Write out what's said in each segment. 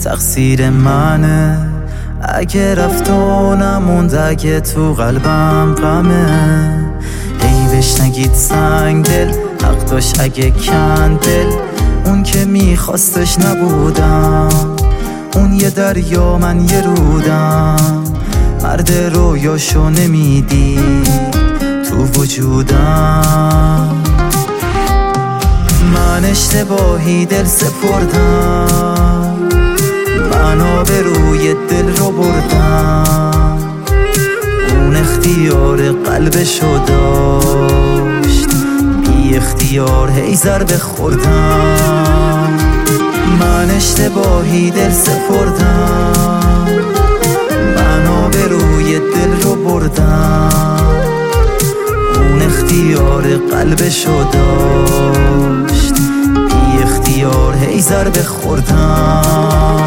تقصیر منه اگه رفت و نموند، اگه تو قلبم غمه. عیبش نگید سنگ دل، حق داشت اگه کندل. اون که میخواستش نبودم، اون یه دریا من یه رودم. مرد رویاشو نمیدید تو وجودم. من اشتباهی دل سپردم، من آبروی دل رو بردم. اون اختیار قلبشو داشت، بی اختیار هی ضربه خوردم. من اشتباهی دل سپردم، من آبروی دل رو بردم. اون اختیار قلبشو داشت، بی اختیار هی ضربه خوردم.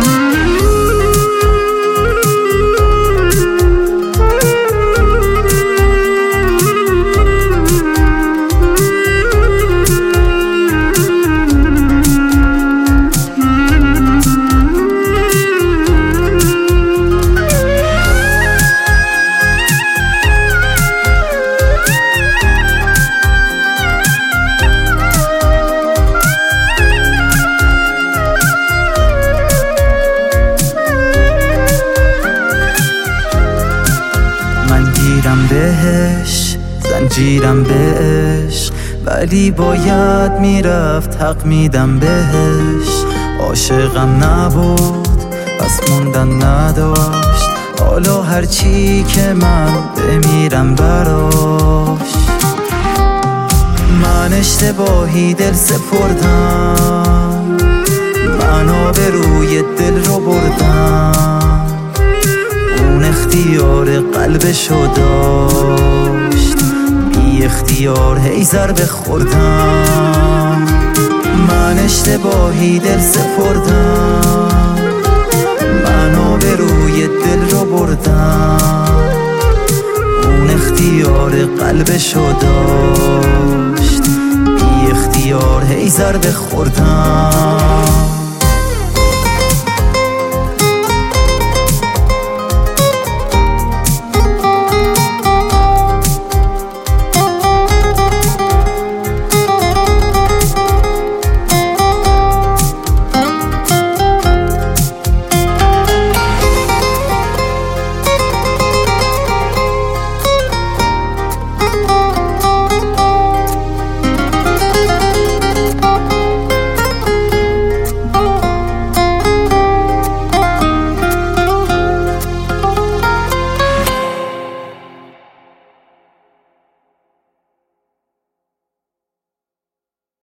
بهش زنجیرم به عشق، ولی باید میرفت، حق میدم بهش. عاشقم نبود پس موندن نداشت، حالا هرچی که من بمیرم براش. من اشتباهی دل سپردم، من آبروی دل رو بردم. اون اختیار قلبشو داشت، بی اختیار هی ضربه خوردم. من اشتباهی دل سپردم، من آبروی دل رو بردم. اون اختیار قلبشو داشت، بی اختیار هی ضربه خوردم.